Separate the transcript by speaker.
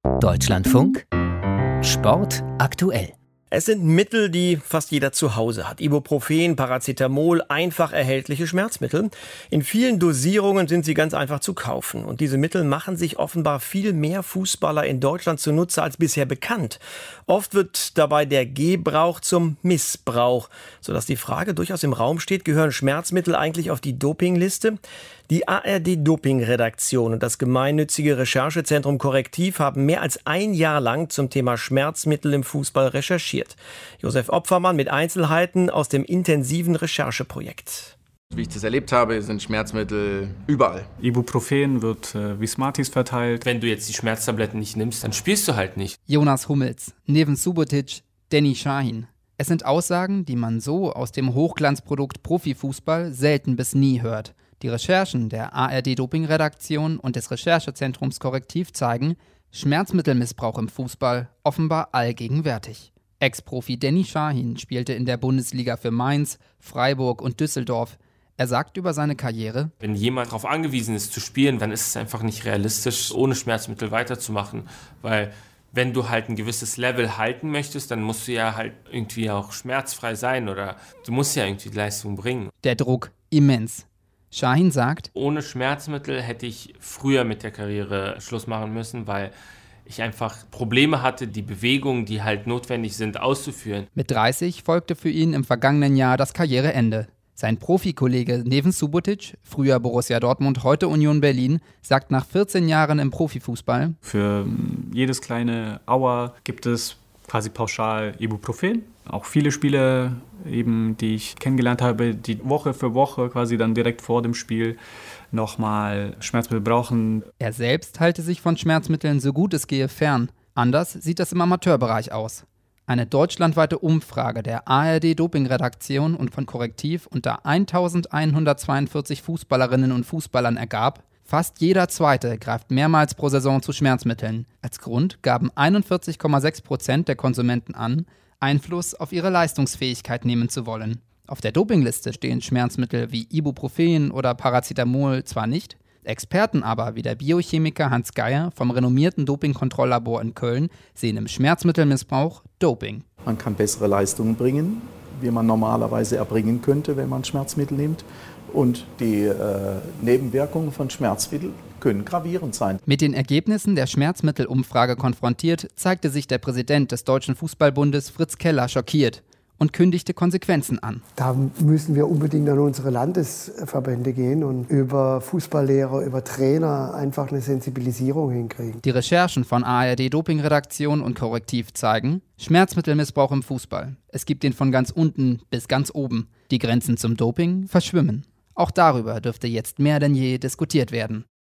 Speaker 1: Deutschlandfunk Sport aktuell.
Speaker 2: Es sind Mittel, die fast jeder zu Hause hat. Ibuprofen, Paracetamol, einfach erhältliche Schmerzmittel. In vielen Dosierungen sind sie ganz einfach zu kaufen. Und diese Mittel machen sich offenbar viel mehr Fußballer in Deutschland zunutze als bisher bekannt. Oft wird dabei der Gebrauch zum Missbrauch, sodass die Frage durchaus im Raum steht, gehören Schmerzmittel eigentlich auf die Dopingliste? Die ARD-Doping-Redaktion und das gemeinnützige Recherchezentrum Correctiv haben mehr als ein Jahr lang zum Thema Schmerzmittel im Fußball recherchiert. Josef Opfermann mit Einzelheiten aus dem intensiven Rechercheprojekt.
Speaker 3: Wie ich das erlebt habe, sind Schmerzmittel überall.
Speaker 4: Ibuprofen wird wie Smarties verteilt.
Speaker 5: Wenn du jetzt die Schmerztabletten nicht nimmst, dann spielst du halt nicht.
Speaker 6: Jonas Hummels, Neven Subotic, Danny Şahin. Es sind Aussagen, die man so aus dem Hochglanzprodukt Profifußball selten bis nie hört. Die Recherchen der ARD-Doping-Redaktion und des Recherchezentrums Correctiv zeigen, Schmerzmittelmissbrauch im Fußball offenbar allgegenwärtig. Ex-Profi Danny Şahin spielte in der Bundesliga für Mainz, Freiburg und Düsseldorf. Er sagt über seine Karriere:
Speaker 5: Wenn jemand darauf angewiesen ist zu spielen, dann ist es einfach nicht realistisch, ohne Schmerzmittel weiterzumachen. Weil wenn du halt ein gewisses Level halten möchtest, dann musst du ja halt irgendwie auch schmerzfrei sein oder du musst ja irgendwie die Leistung bringen.
Speaker 6: Der Druck immens. Şahin sagt:
Speaker 5: Ohne Schmerzmittel hätte ich früher mit der Karriere Schluss machen müssen, weil ich einfach Probleme hatte, die Bewegungen, die halt notwendig sind, auszuführen.
Speaker 6: Mit 30 folgte für ihn im vergangenen Jahr das Karriereende. Sein Profikollege Neven Subotic, früher Borussia Dortmund, heute Union Berlin, sagt nach 14 Jahren im Profifußball:
Speaker 4: Für jedes kleine Aua gibt es quasi pauschal Ibuprofen. Auch viele Spieler, eben, die ich kennengelernt habe, die Woche für Woche quasi dann direkt vor dem Spiel nochmal Schmerzmittel brauchen.
Speaker 6: Er selbst halte sich von Schmerzmitteln so gut es gehe fern. Anders sieht das im Amateurbereich aus. Eine deutschlandweite Umfrage der ARD-Doping-Redaktion und von Correctiv unter 1142 Fußballerinnen und Fußballern ergab, fast jeder Zweite greift mehrmals pro Saison zu Schmerzmitteln. Als Grund gaben 41,6% der Konsumenten an, Einfluss auf ihre Leistungsfähigkeit nehmen zu wollen. Auf der Dopingliste stehen Schmerzmittel wie Ibuprofen oder Paracetamol zwar nicht, Experten aber wie der Biochemiker Hans Geier vom renommierten Dopingkontrolllabor in Köln sehen im Schmerzmittelmissbrauch Doping.
Speaker 7: Man kann bessere Leistungen bringen, wie man normalerweise erbringen könnte, wenn man Schmerzmittel nimmt. Und die Nebenwirkungen von Schmerzmitteln können gravierend sein.
Speaker 6: Mit den Ergebnissen der Schmerzmittelumfrage konfrontiert, zeigte sich der Präsident des Deutschen Fußballbundes Fritz Keller schockiert und kündigte Konsequenzen an.
Speaker 8: Da müssen wir unbedingt an unsere Landesverbände gehen und über Fußballlehrer, über Trainer einfach eine Sensibilisierung hinkriegen.
Speaker 6: Die Recherchen von ARD-Doping-Redaktion und Correctiv zeigen, Schmerzmittelmissbrauch im Fußball. Es gibt ihn von ganz unten bis ganz oben. Die Grenzen zum Doping verschwimmen. Auch darüber dürfte jetzt mehr denn je diskutiert werden.